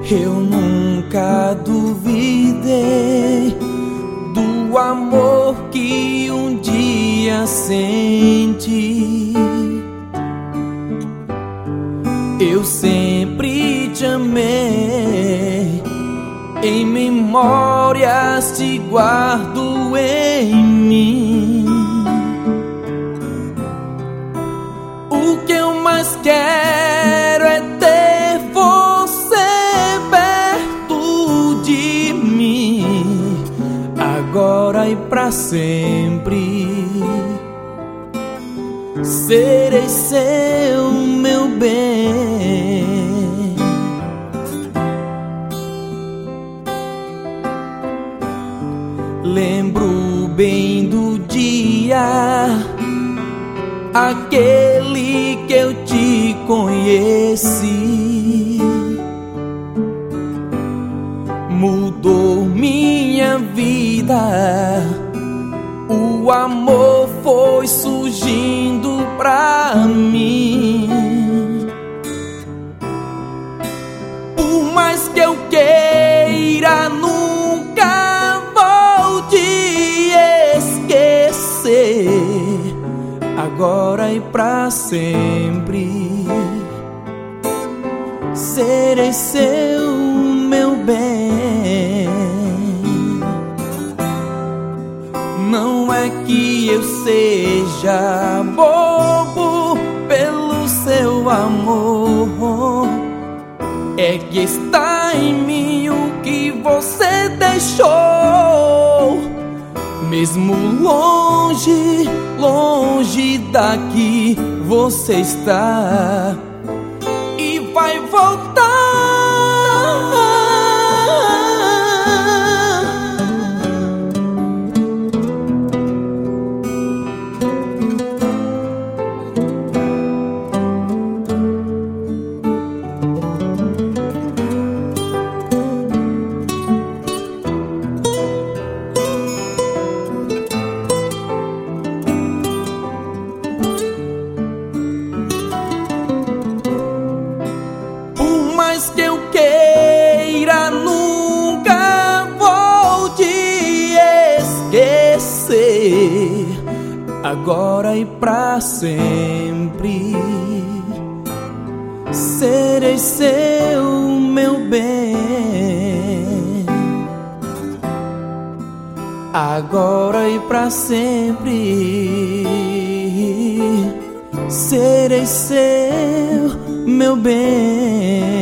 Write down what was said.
Eu nunca duvidei do amor que um dia senti. Eu sempre te amei, em memórias te guardo em mim. O que eu mais quero é ter você perto de mim, agora e pra sempre. Serei seu, meu bem. Lembro bem do dia, aquele que eu te conheci. Mudou minha vida, o amor foi surgindo pra mim. Por mais que eu queira, nunca vou te esquecer, agora e pra sempre. Serei seu, meu bem. Não é que eu seja bobo pelo seu amor, é que está em mim o que você deixou. Mesmo longe, longe daqui, você está e vai voltar. Que eu queira, nunca vou te esquecer, agora e pra sempre. Serei seu, meu bem, agora e pra sempre. Serei seu, meu bem.